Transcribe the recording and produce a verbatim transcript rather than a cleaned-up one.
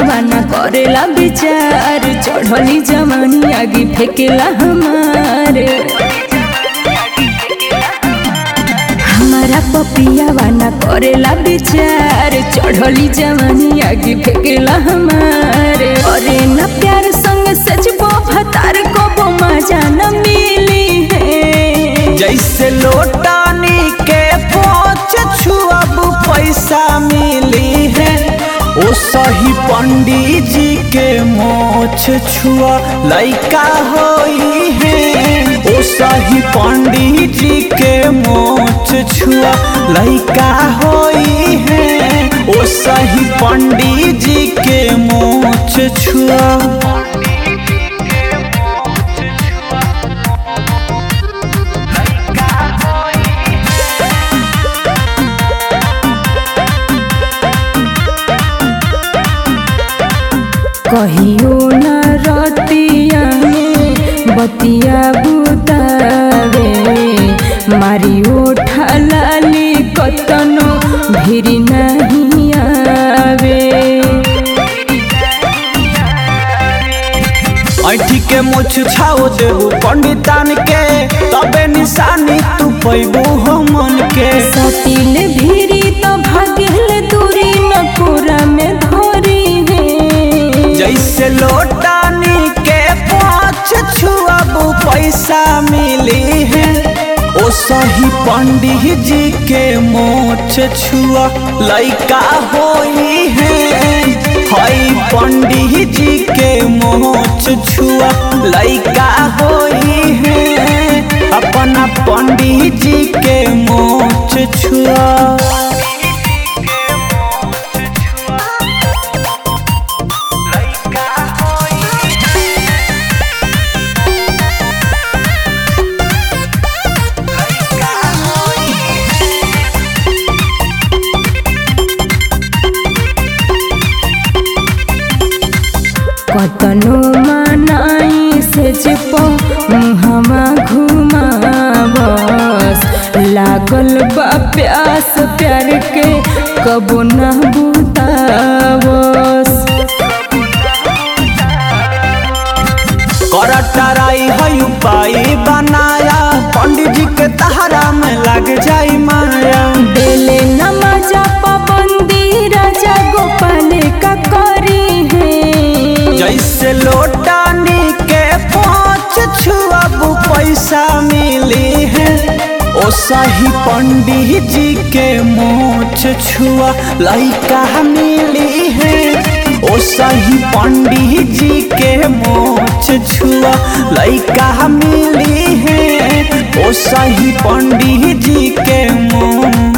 वाना करेला विचार चढ़ली जवानी आगे फेंकेला हमारे हमारा पपिया वाना करेला विचार चढ़ली जवानी आगे फेंकेला हमारे अरे न प्यार संग सजबो भतार को वो मजा न मिली है जैसे लोटानी के पोछ छुअब पैसा मिली है ओ सही पंडित जी के मोछ छुआ लइका होई है ओ सही पंडित जी के मोछ छुआ लइका होई है ओ सही पंडित जी के मोछ छुआ कहियो न रतिया में बतिया बुतावे मारी ओठा लाली कतनो भिरी नहीं आवे ऐठी के मुछ छाओ देबू पंडितान के तबे निशानी तू पैबू हमन के सतिल भिरी तो भागल दूरी न पूरा में धरी है जैसे लोटानी के पाँच छुअब पैसा मिली है ओ सही पंडित जी के मोछ छुआ लइका होई है हई पंडित जी के मोछ छुआ लइका होई है अपना पंडित जी के मोछ छुआ कतनो मनाई से जपो मुहमा घुमावस लागल बा प्यास प्यार के कबो न बुतावस करटराई है उपाय बनाया पंडित जी के तहरा में लग जाई माया बेले न मजा पाबंदी राजा गोपाल का करी है जैसे लोटानी के पाँच छुअब पैसा मिली है ओ सही पंडित जी के मोछ छुआ लइका मिली है ओ सही पंडित जी के मोछ छुआ लइका मिली है ओ सही पंडित जी के मोछ